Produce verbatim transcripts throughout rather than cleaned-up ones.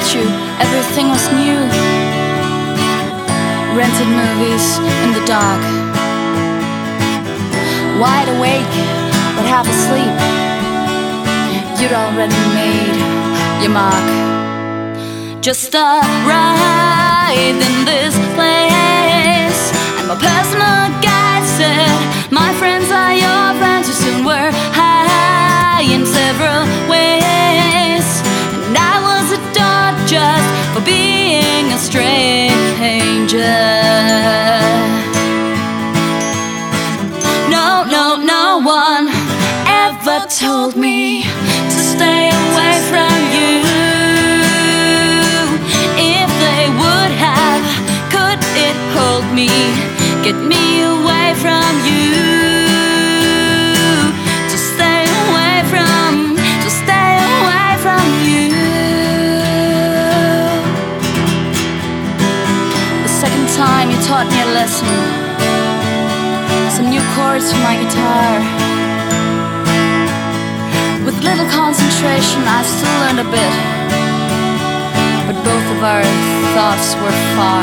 you, everything was new. Rented movies in the dark, wide awake but half asleep. You'd already made your mark. Just arrived in this place, and my personal guide said, my friends are your friends. You soon were high in several ways, and I was adored just for being a stranger. No, no, no one ever told me to stay away from you. If they would have, could it hold me, get me away from you? To stay away from, to stay away from you. The second time you taught me a lesson, some new chords for my guitar. With little concentration I still learned a bit, but both of our thoughts were far.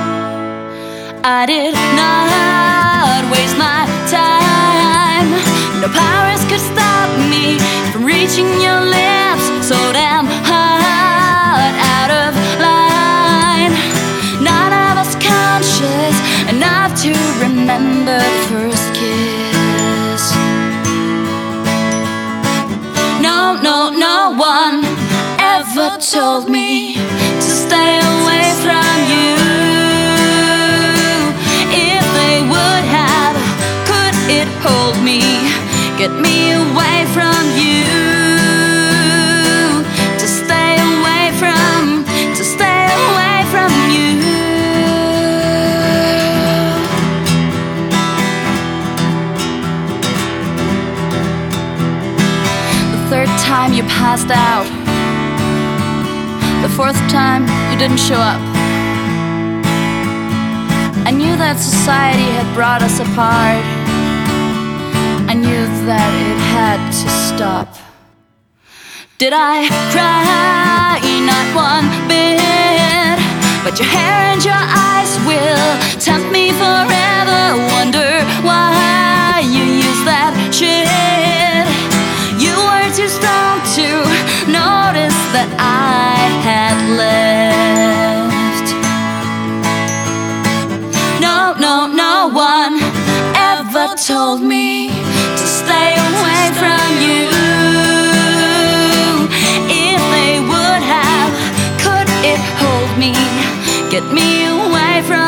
I did not waste my time. No powers could stop me from reaching your lips, so damn hard out of line. None of us conscious enough to remember the first kiss. No, no, no one ever told me to stay away from you. If they would have, could it hold me, get me away from you? To stay away from, to stay away from you. The third time you passed out, the fourth time you didn't show up. I knew that society had brought us apart. I knew that it had to stop. Did I cry? Not one bit, but your hair and your eyes will tempt me forever. Wonder why you use that shit. You were too strong to notice that I had left. No, no, no one ever told me to stay away from you. If they would have, could it hold me, get me away from